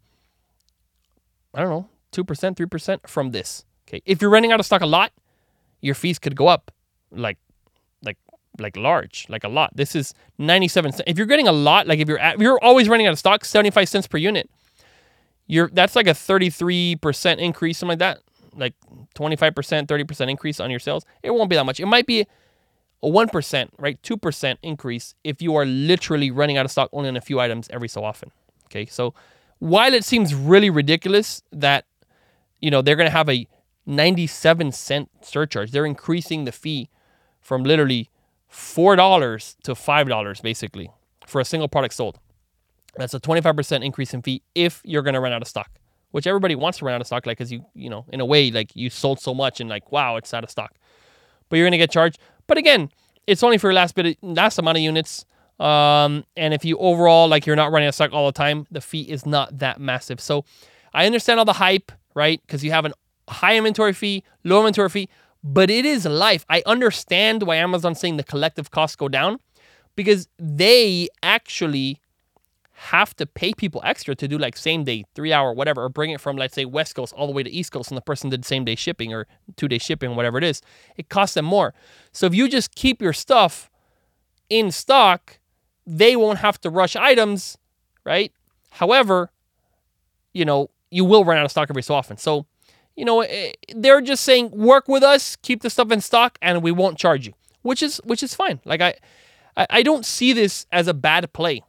I don't know, two percent, three percent from this. Okay. If you're running out of stock a lot, your fees could go up like, like, like large, like a lot. This is ninety-seven cents. If you're getting a lot, like if you're at, if you're always running out of stock, seventy-five cents per unit, you're, that's like a thirty-three percent increase, something like that. Like twenty-five percent, thirty percent increase on your sales. It won't be that much. It might be a one percent, right? two percent increase if you are literally running out of stock only on a few items every so often. Okay. So while it seems really ridiculous that, you know, they're going to have a ninety-seven cent surcharge, they're increasing the fee from literally four dollars to five dollars basically for a single product sold. That's a twenty-five percent increase in fee if you're going to run out of stock, which everybody wants to run out of stock, like, because you, you know, in a way, like, you sold so much and, like, wow, it's out of stock. But you're going to get charged. But again, it's only for your last bit of, last amount of units. Um, and if you overall, like you're not running out of stock all the time, the fee is not that massive. So I understand all the hype, right? Because you have a high inventory fee, low inventory fee, but it is life. I understand why Amazon's saying the collective costs go down, because they actually have to pay people extra to do like same day, three hour, whatever, or bring it from, let's say, West Coast all the way to East Coast, and the person did same day shipping or two day shipping, whatever it is. It costs them more. So if you just keep your stuff in stock, they won't have to rush items, right? However, you know, you will run out of stock every so often. So, you know, they're just saying, work with us, keep the stuff in stock, and we won't charge you, which is which is fine. Like I, I don't see this as a bad play.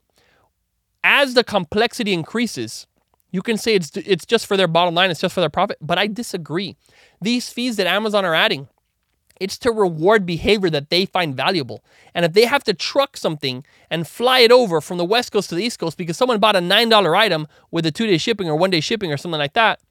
As the complexity increases, you can say it's it's just for their bottom line, it's just for their profit, but I disagree. These fees that Amazon are adding, it's to reward behavior that they find valuable. And if they have to truck something and fly it over from the West Coast to the East Coast because someone bought a nine dollar item with a two-day shipping or one-day shipping or something like that,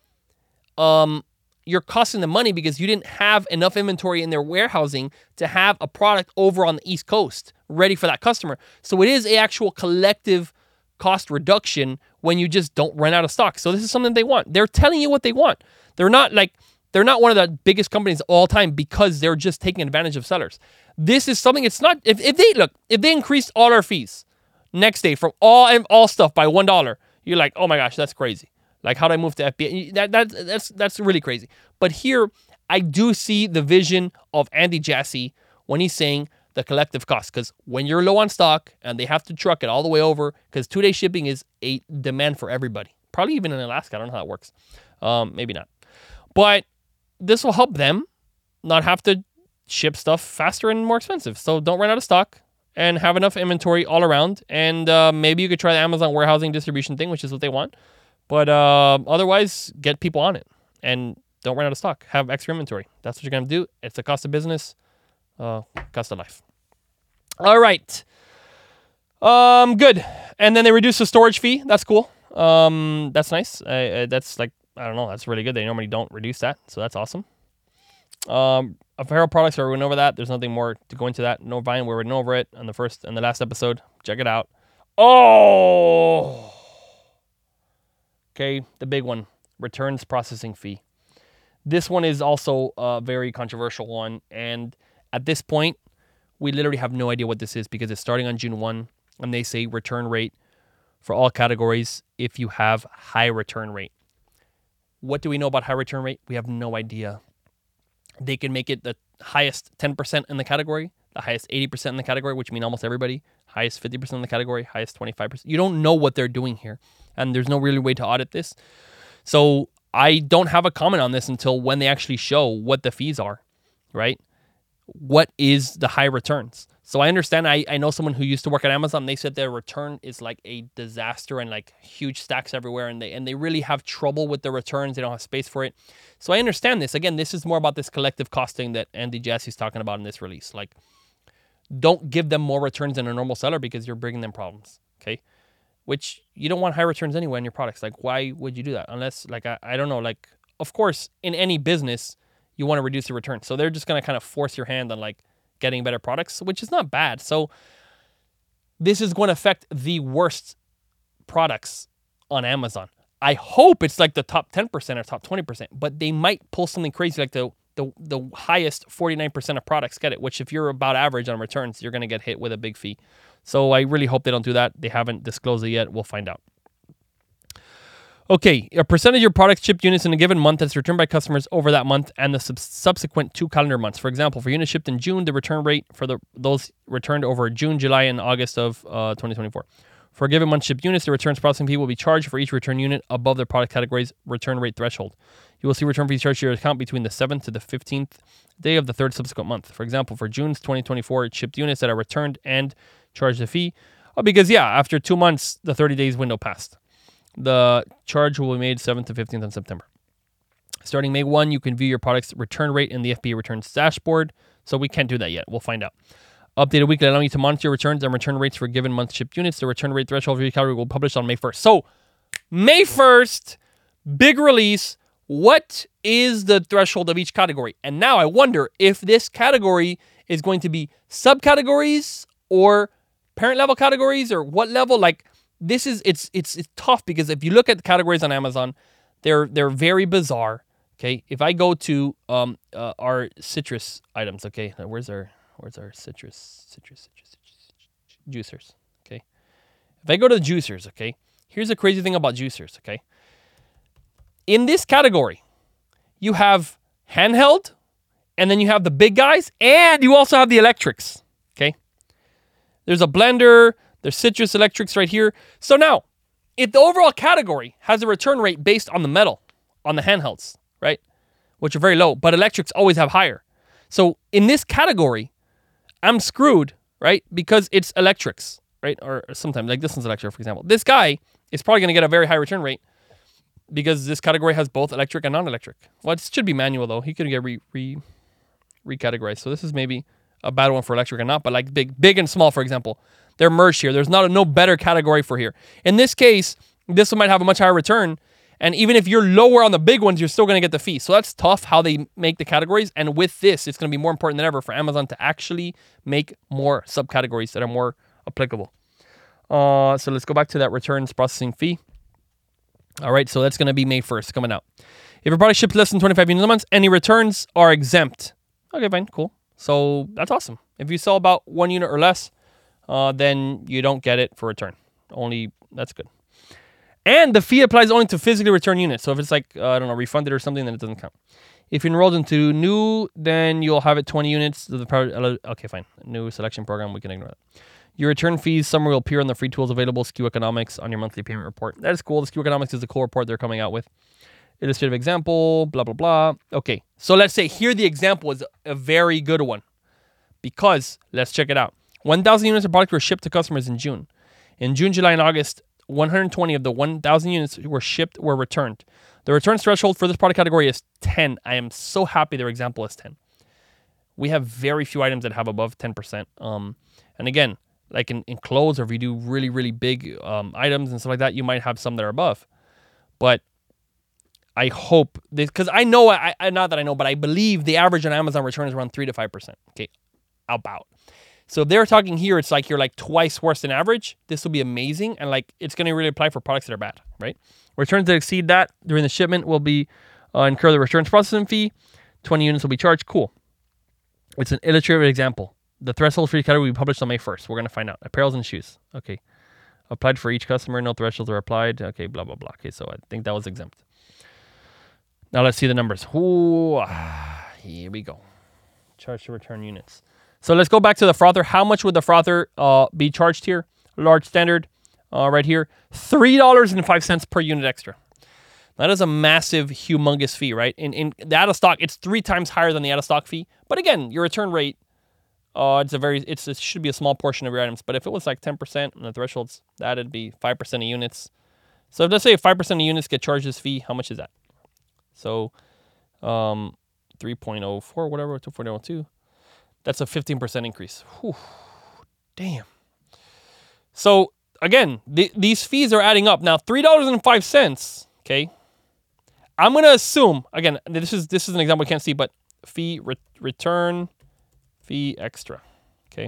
um, you're costing them money because you didn't have enough inventory in their warehousing to have a product over on the East Coast ready for that customer. So it is an actual collective cost reduction when you just don't run out of stock. So this is something they want. They're telling you what they want. They're not like, they're not one of the biggest companies of all time because they're just taking advantage of sellers. This is something, it's not, if, if they, look, if they increased all our fees next day from all all stuff by one dollar, you're like, oh my gosh, that's crazy. Like, how do I move to F B A? That, that, that's, that's really crazy. But here, I do see the vision of Andy Jassy when he's saying the collective cost. Because when you're low on stock and they have to truck it all the way over, because two-day shipping is a demand for everybody. Probably even in Alaska. I don't know how it works. Um, maybe not. But this will help them not have to ship stuff faster and more expensive. So don't run out of stock and have enough inventory all around. And uh, maybe you could try the Amazon warehousing distribution thing, which is what they want. But uh, otherwise, get people on it and don't run out of stock. Have extra inventory. That's what you're going to do. It's the cost of business, uh, cost of life. All right. Um, good. And then they reduced the storage fee. That's cool. Um, that's nice. Uh, that's like, I don't know. That's really good. They normally don't reduce that. So that's awesome. Um, apparel products, we went over that. There's nothing more to go into that. No Vine, we went over it on the first and the last episode. Check it out. Oh, okay. The big one, returns processing fee. This one is also a very controversial one. And at this point, we literally have no idea what this is because it's starting on June first. And they say return rate for all categories if you have high return rate. What do we know about high return rate? We have no idea. They can make it the highest ten percent in the category, the highest eighty percent in the category, which means almost everybody, highest fifty percent in the category, highest twenty-five percent. You don't know what they're doing here, and there's no really way to audit this. So I don't have a comment on this until when they actually show what the fees are, right? What is the high returns? So I understand, I, I know someone who used to work at Amazon, they said their return is like a disaster and like huge stacks everywhere, and they and they really have trouble with the returns. They don't have space for it. So I understand this. Again, this is more about this collective costing that Andy Jassy is talking about in this release. Like, don't give them more returns than a normal seller because you're bringing them problems, okay? Which you don't want high returns anyway in your products. Like, why would you do that? Unless, like, I, I don't know, like, of course, in any business, you want to reduce the return. So they're just going to kind of force your hand on, like, getting better products, which is not bad. So this is going to affect the worst products on Amazon. I hope it's like the top ten percent or top twenty percent, but they might pull something crazy like the the, the highest forty-nine percent of products get it, which if you're about average on returns, you're going to get hit with a big fee. So I really hope they don't do that. They haven't disclosed it yet. We'll find out. Okay, a percentage of your product shipped units in a given month that's returned by customers over that month and the sub- subsequent two calendar months. For example, for units shipped in June, the return rate for the those returned over June, July, and August of uh, twenty twenty-four. For a given month shipped units, the returns processing fee will be charged for each return unit above their product category's return rate threshold. You will see return fees charged to your account between the seventh to the fifteenth day of the third subsequent month. For example, for June's twenty twenty-four shipped units that are returned and charged the fee, oh, because, yeah, after two months, the thirty days window passed. The charge will be made seventh to fifteenth on September. Starting May first, you can view your product's return rate in the F B A returns dashboard. So we can't do that yet. We'll find out. Updated weekly, allowing you to monitor your returns and return rates for given month shipped units. The return rate threshold for your category will be published on May first. So May first, big release. What is the threshold of each category? And now I wonder if this category is going to be subcategories or parent level categories or what level? Like this is it's it's it's tough because if you look at the categories on Amazon, they're they're very bizarre. Okay, if I go to um uh, our citrus items, okay, now where's our where's our citrus citrus citrus, citrus juicers? Okay, if I go to the juicers, okay, here's the crazy thing about juicers. Okay, in this category, you have handheld, and then you have the big guys, and you also have the electrics. Okay, there's a blender, there's citrus electrics right here. So now, if the overall category has a return rate based on the metal, on the handhelds, right, which are very low, but electrics always have higher. So in this category, I'm screwed, right, because it's electrics, right, or sometimes, like this one's electric, for example. This guy is probably going to get a very high return rate because this category has both electric and non-electric. Well, it should be manual, though. He could get re, re recategorized. So this is maybe a bad one for electric or not, but like big big and small, for example, they're merged here. There's not a no better category for here. In this case, this one might have a much higher return, and even if you're lower on the big ones, you're still going to get the fee. So that's tough how they make the categories, and with this, it's going to be more important than ever for Amazon to actually make more subcategories that are more applicable. Uh, so let's go back to that returns processing fee. All right, so that's going to be May first coming out. If your product ships less than twenty-five units a month, any returns are exempt. Okay, fine, cool. So that's awesome. If you sell about one unit or less, uh, then you don't get it for return. Only, that's good. And the fee applies only to physically returned units. So if it's like, uh, I don't know, refunded or something, then it doesn't count. If you're enrolled into new, then you'll have it twenty units. Okay, fine. New selection program, we can ignore that. Your return fees summary will appear on the free tools available, S K U Economics, on your monthly payment report. That is cool. The S K U Economics is the cool report they're coming out with. Illustrative example, blah, blah, blah. Okay, so let's say here the example is a very good one because, let's check it out. one thousand units of product were shipped to customers in June. In June, July, and August, one hundred twenty of the one thousand units were shipped were returned. The returns threshold for this product category is ten. I am so happy their example is ten. We have very few items that have above ten percent. Um, and again, like in, in clothes, or if you do really, really big um, items and stuff like that, you might have some that are above. But I hope this, because I know, I, I not that I know, but I believe the average on Amazon return is around three to five percent. Okay, about. So if they're talking here, it's like you're like twice worse than average. This will be amazing, and like it's going to really apply for products that are bad, right? Returns that exceed that during the shipment will be uh, incur the returns processing fee. twenty units will be charged. Cool. It's an illustrative example. The threshold for each category will be published on May first. We're going to find out. Apparels and shoes. Okay. Applied for each customer. No thresholds are applied. Okay, blah, blah, blah. Okay, so I think that was exempt. Now let's see the numbers. Ooh, here we go. Charge to return units. So let's go back to the frother. How much would the frother uh, be charged here? Large standard uh, right here. three dollars and five cents per unit extra. That is a massive, humongous fee, right? In, in the out of stock, it's three times higher than the out of stock fee. But again, your return rate, uh, it's a very, it's it should be a small portion of your items. But if it was like ten percent and the thresholds, that'd be five percent of units. So let's say five percent of units get charged this fee. How much is that? So um, three point oh four, whatever, two point oh two. That's a fifteen percent increase. Whew, damn. So again, the, these fees are adding up. Now, three dollars and five cents, okay? I'm going to assume, again, this is this is an example we can't see, but fee, re, return, fee extra, okay?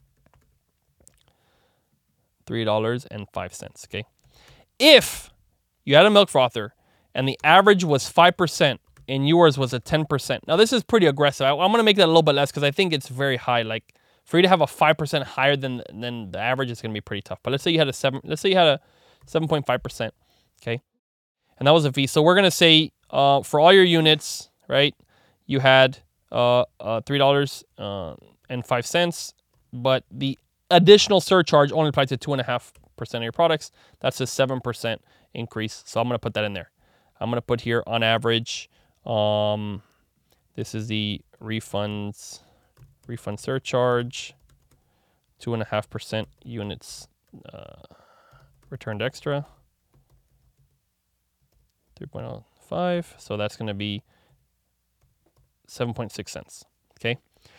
three dollars and five cents, okay? If you had a milk frother and the average was five percent and yours was a ten percent. Now, this is pretty aggressive. I, I'm going to make that a little bit less because I think it's very high. Like, for you to have a five percent higher than than the average, it's going to be pretty tough. But let's say you had a seven, let's say you had a seven point five percent, okay? And that was a fee. So we're going to say uh, for all your units, right, you had uh, uh, three dollars and five cents, but the additional surcharge only applies to two point five percent of your products. That's a seven percent increase. So I'm going to put that in there. I'm going to put here on average, um, this is the refunds, refund surcharge, two point five percent units uh, returned extra, three point oh five. So that's going to be seven point six cents. Okay.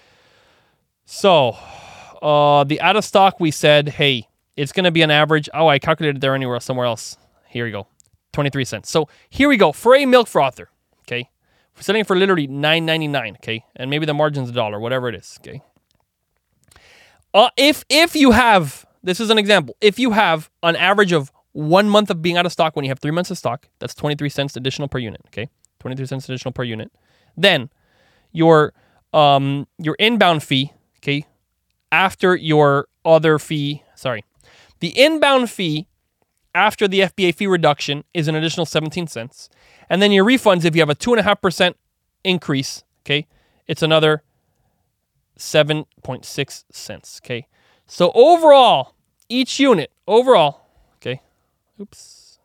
So uh, the out of stock, we said, hey, it's going to be an average. Oh, I calculated there anywhere somewhere else. Here we go. twenty-three cents. So here we go. For a milk frother, okay, we're selling it for literally nine ninety-nine, okay, and maybe the margin's a dollar, whatever it is, okay. Uh, if if you have this is an example. If you have an average of one month of being out of stock when you have three months of stock, that's twenty-three cents additional per unit, okay? twenty-three cents additional per unit. Then your um your inbound fee, okay, after your other fee, sorry. The inbound fee after the F B A fee reduction is an additional seventeen cents. And then your refunds, if you have a two point five percent increase, okay, it's another seven point six cents, okay? So overall, each unit, overall, okay, oops.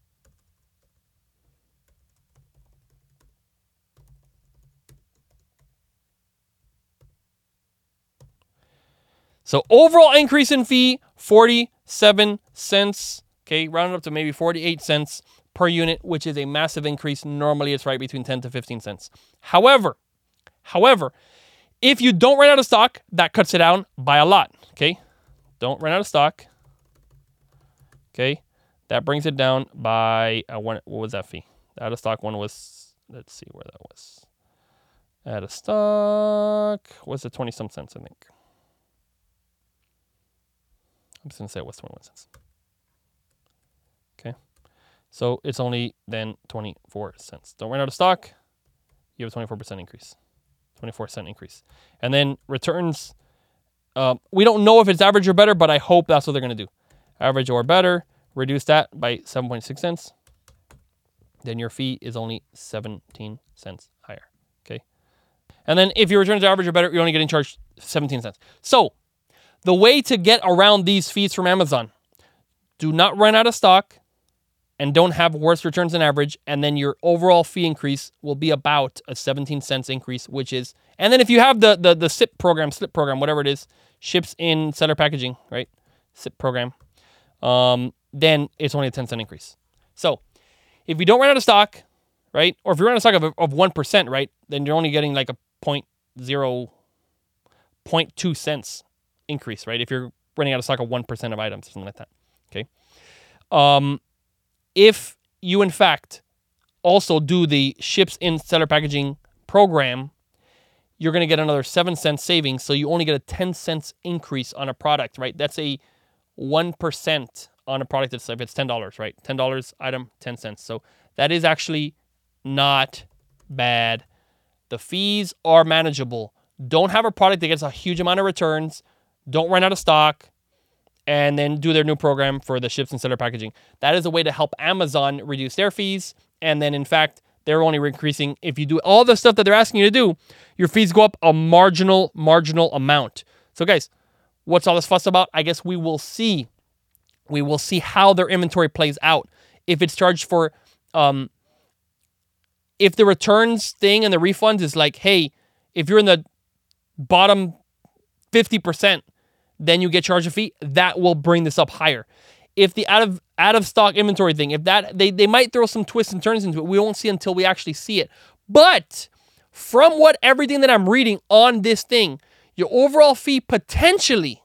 So overall increase in fee, forty-seven cents, okay, rounded up to maybe forty-eight cents per unit, which is a massive increase. Normally it's right between ten to fifteen cents. However, however, if you don't run out of stock, that cuts it down by a lot, okay? Don't run out of stock, okay? That brings it down by, uh, one, what was that fee? The out of stock one was, let's see where that was. Out of stock, was it twenty some cents, I think. I'm just going to say it was twenty-one cents. Okay. So it's only then twenty-four cents. Don't run out of stock, you have a twenty-four percent increase. twenty-four cent increase. And then returns, uh, we don't know if it's average or better, but I hope that's what they're going to do. Average or better, reduce that by seven point six cents. Then your fee is only seventeen cents higher. Okay. And then if your returns are average or better, you're only getting charged seventeen cents. So the way to get around these fees from Amazon, do not run out of stock and don't have worse returns than average, and then your overall fee increase will be about a seventeen cents increase, which is, and then if you have the the the S I P program, S L I P program, whatever it is, ships in seller packaging, right? S I P program, um, then it's only a ten cent increase. So if you don't run out of stock, right, or if you run out of stock of, of one percent, right, then you're only getting like a point zero, point two cents increase, right? If you're running out of stock of one percent of items, something like that, okay? Um, if you, in fact, also do the ships in seller packaging program, you're going to get another seven cents savings. So you only get a ten cents increase on a product, right? That's a one percent on a product that's, if it's ten dollars, right? ten dollars item, ten cents. So that is actually not bad. The fees are manageable. Don't have a product that gets a huge amount of returns. Don't run out of stock. And then do their new program for the ships and seller packaging. That is a way to help Amazon reduce their fees. And then, in fact, they're only increasing, if you do all the stuff that they're asking you to do, your fees go up a marginal, marginal amount. So, guys, what's all this fuss about? I guess we will see. We will see how their inventory plays out. If it's charged for, um, if the returns thing and the refunds is like, hey, if you're in the bottom fifty percent, then you get charged a fee, that will bring this up higher. If the out of out of stock inventory thing, if that, they, they might throw some twists and turns into it. We won't see until we actually see it. But from what everything that I'm reading on this thing, your overall fee potentially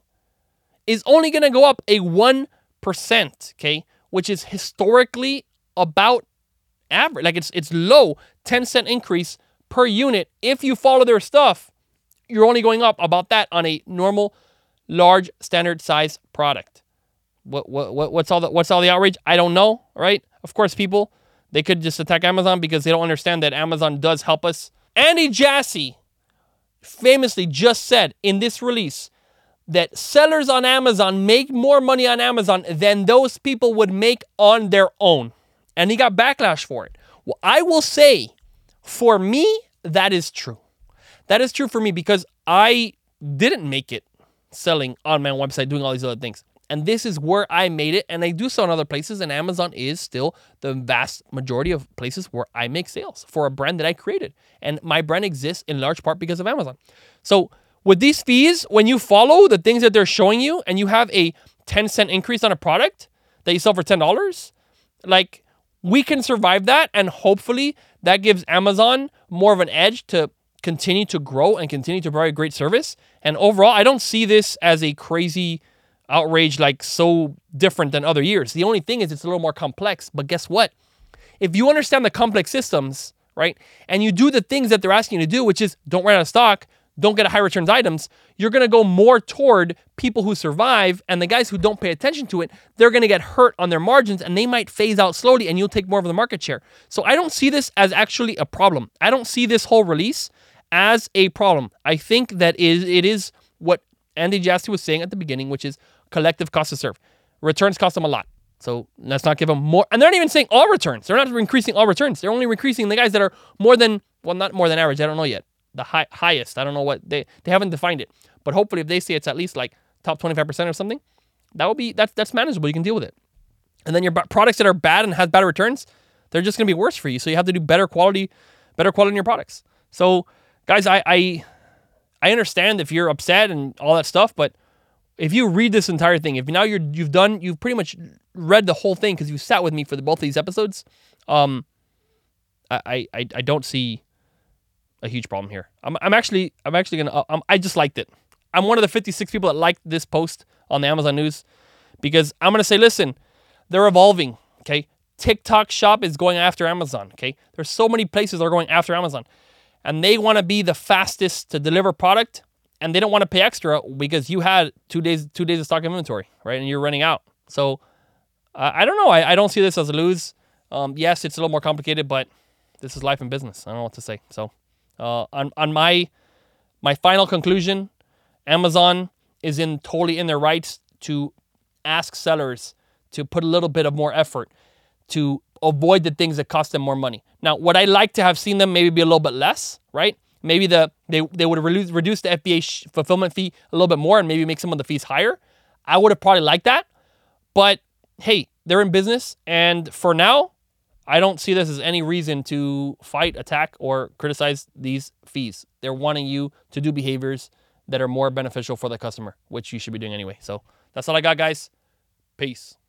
is only going to go up a one percent, okay? Which is historically about average. Like it's it's low, ten cent increase per unit. If you follow their stuff, you're only going up about that on a normal large standard size product. What what what what's all the what's all the outrage? I don't know, right? Of course, people, they could just attack Amazon because they don't understand that Amazon does help us. Andy Jassy famously just said in this release that sellers on Amazon make more money on Amazon than those people would make on their own. And he got backlash for it. Well, I will say, for me, that is true. That is true for me because I didn't make it selling on my own website, doing all these other things. And this is where I made it. And I do sell in other places. And Amazon is still the vast majority of places where I make sales for a brand that I created. And my brand exists in large part because of Amazon. So with these fees, when you follow the things that they're showing you and you have a ten cent increase on a product that you sell for ten dollars, like we can survive that. And hopefully that gives Amazon more of an edge to continue to grow and continue to provide great service. And overall, I don't see this as a crazy outrage, like so different than other years. The only thing is it's a little more complex. But guess what? If you understand the complex systems, right, and you do the things that they're asking you to do, which is don't run out of stock, don't get a high returns items, you're going to go more toward people who survive, and the guys who don't pay attention to it, they're going to get hurt on their margins, and they might phase out slowly, and you'll take more of the market share. So I don't see this as actually a problem. I don't see this whole release as a problem. I think that is it is what Andy Jassy was saying at the beginning, which is collective cost to serve. Returns cost them a lot. So let's not give them more. And they're not even saying all returns. They're not increasing all returns. They're only increasing the guys that are more than, well, not more than average. I don't know yet. The high, highest. I don't know what they they haven't defined it, but hopefully if they say it's at least like top twenty-five percent or something, that would be that's that's manageable. You can deal with it. And then your products that are bad and have bad returns, they're just going to be worse for you. So you have to do better quality, better quality in your products. So guys, I I, I understand if you're upset and all that stuff, but if you read this entire thing, if now you're you've done you've pretty much read the whole thing because you sat with me for the, both of these episodes, um, I I I don't see a huge problem here. I'm I'm actually I'm actually gonna I'm, I just liked it. I'm one of the fifty-six people that liked this post on the Amazon News because I'm gonna say, listen, they're evolving. Okay, TikTok Shop is going after Amazon. Okay, there's so many places that are going after Amazon, and they want to be the fastest to deliver product, and they don't want to pay extra because you had two days two days of stock inventory, right, and you're running out. So uh, I don't know. I, I don't see this as a lose. Um, yes, it's a little more complicated, but this is life and business. I don't know what to say. So. Uh, on on my my final conclusion, Amazon is in totally in their rights to ask sellers to put a little bit of more effort to avoid the things that cost them more money. Now, would I like to have seen them maybe be a little bit less, right? Maybe the they they would have reduce, reduce the F B A sh- fulfillment fee a little bit more and maybe make some of the fees higher. I would have probably liked that, but hey, they're in business, and for now, I don't see this as any reason to fight, attack, or criticize these fees. They're wanting you to do behaviors that are more beneficial for the customer, which you should be doing anyway. So that's all I got, guys. Peace.